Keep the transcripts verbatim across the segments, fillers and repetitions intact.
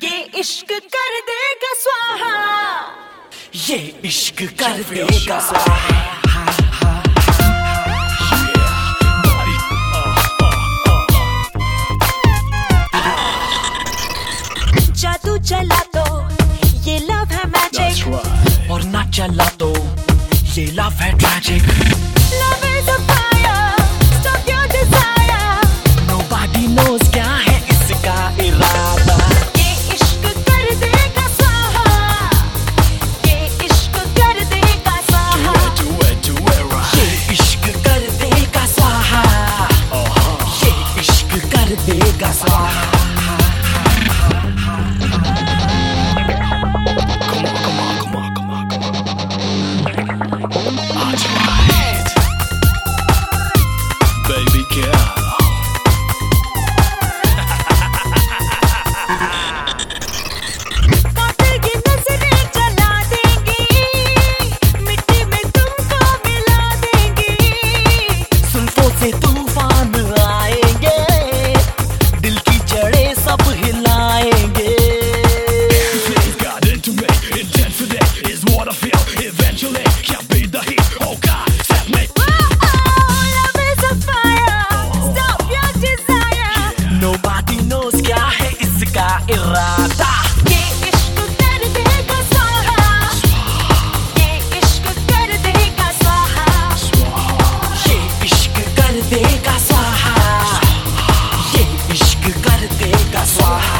ये इश्क कर देगा स्वाहा, ये इश्क कर देगा स्वाहा। जादू चला तो ये लव है मैजिक, और ना चला तो ये लव है tragic. Love is a fire, stop your desire, nobody knows क्या है इसका इरादा। ये इश्क कर देगा स्वाहा, ये इश्क कर देगा स्वाहा, ये इश्क कर देगा स्वाहा, ये इश्क कर देगा स्वाहा। तूफान आएंगे, दिल की जड़ें सब हिलाएंगे। Nobody knows क्या है इसका इरादा। ये इश्क कर देगा स्वाहा, ये इश्क कर देगा स्वाहा, ये इश्क कर देगा स्वाहा, ये इश्क कर देगा स्वाहा।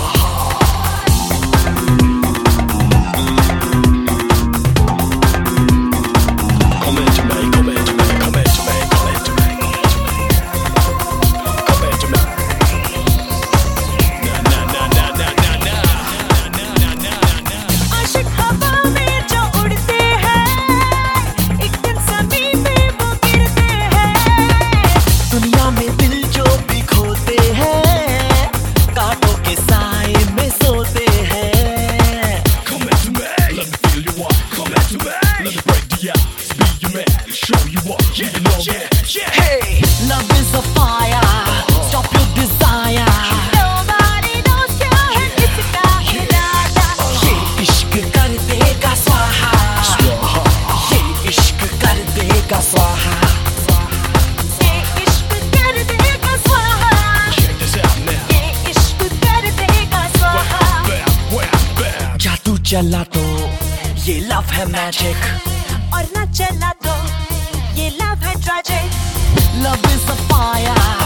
आशिक हवा में जो उड़ते हैं, एक दिन ज़मीन पे वो गिरते हैं। दुनिया में दिल जो भी खोते हैं, कांटों के साए में सोते हैं। Hey, love is a fire, stop your desire. Nobody knows क्या है इसका इरादा। ये इश्क कर देगा स्वाहा, ये इश्क कर देगा स्वाहा। ये इश्क कर देगा स्वाहा, ये इश्क कर देगा स्वाहा। जादू चला तो ये लव है मैजिक, और ना चला तो ये लव है tragic. love is a fire,